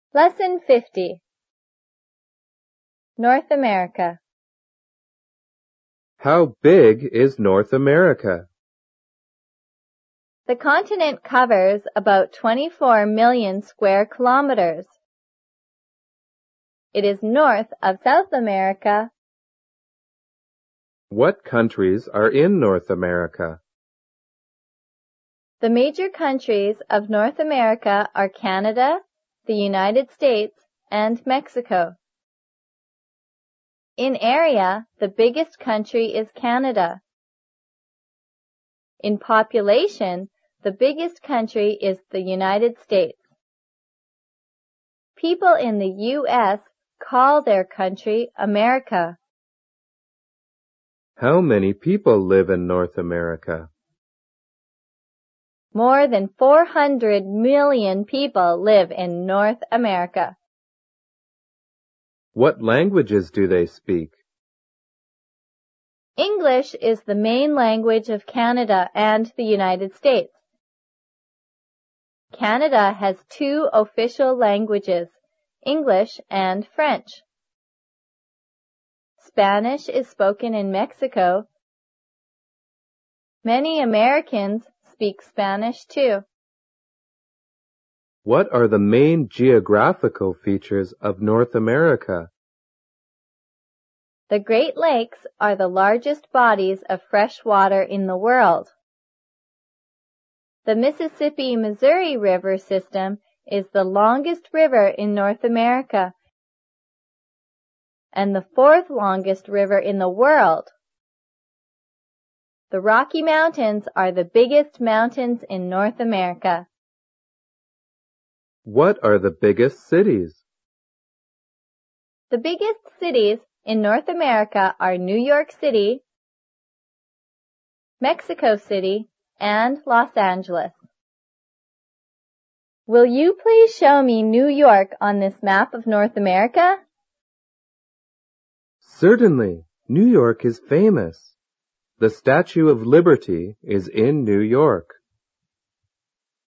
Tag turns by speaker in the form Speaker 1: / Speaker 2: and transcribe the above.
Speaker 1: Lesson 50. North America.
Speaker 2: How big is North America?
Speaker 1: The continent covers about 24 million square kilometers. It is north of South America.
Speaker 2: What countries are in North America?
Speaker 1: The major countries of North America are Canada, the United States, and Mexico. In area, the biggest country is Canada. In population, the biggest country is the United States. People in the U.S. call their country America.
Speaker 2: How many people live in North America?
Speaker 1: More than 400 million people live in North America.
Speaker 2: What languages do they speak?
Speaker 1: English is the main language of Canada and the United States. Canada has two official languages, English and French. Spanish is spoken in Mexico. Many Americans speak Spanish too.
Speaker 2: What are the main geographical features of North America?
Speaker 1: The Great Lakes are the largest bodies of fresh water in the world. The Mississippi-Missouri River system is the longest river in North America and the fourth longest river in the world. The Rocky Mountains are the biggest mountains in North America.
Speaker 2: What are the biggest cities?
Speaker 1: The biggest cities in North America are New York City, Mexico City, and Los Angeles. Will you please show me New York on this map of North America?
Speaker 2: Certainly. New York is famous. The Statue of Liberty is in New York.